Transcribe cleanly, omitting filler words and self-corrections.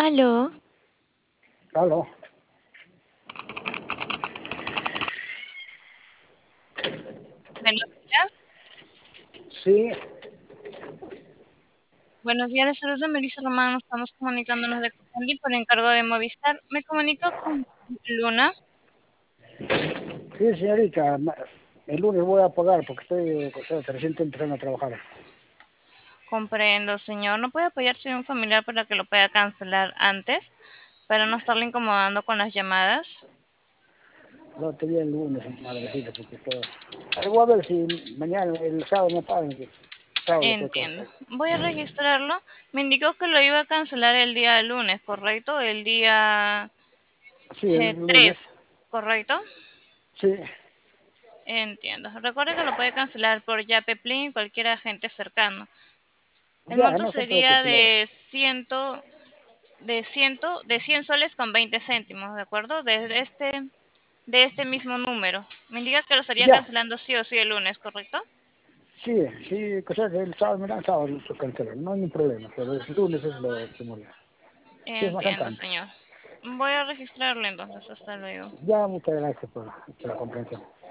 Aló, Aló, Buenos días. sí, Buenos días, les saludo Melissa Román. Nos estamos comunicándonos de Copandi por encargo de Movistar. Me comunico con Luna. sí, señorita, el lunes voy a pagar porque recién estoy empezando a trabajar. Comprendo, señor. ¿No puede apoyarse de un familiar para que lo pueda cancelar antes? Para no estarle incomodando con las llamadas. No te vi el lunes, madrecita, porque todo. Voy a ver si mañana, el sábado me pagan, que sábado creo que va a Entiendo. ser. Voy a registrarlo. Me indicó que lo iba a cancelar el día lunes, ¿correcto? El día Sí, el 3, lunes, ¿correcto? sí, Entiendo. Recuerde que lo puede cancelar por Yape Plin, cualquier agente cercano. El ya, monto no se sería preocupe. de 100 soles con 20 céntimos, ¿de acuerdo? De este mismo número. Me indica que lo estaría Ya, cancelando sí o sí el lunes, ¿correcto? sí, sí, que sea que el sábado, mira, el sábado lo cancelo, no hay ningún problema, pero el lunes es lo primordial. Sí, es más Entiendo, cantante. señor. Voy a registrarlo entonces. Hasta luego. Ya, muchas gracias por la comprensión.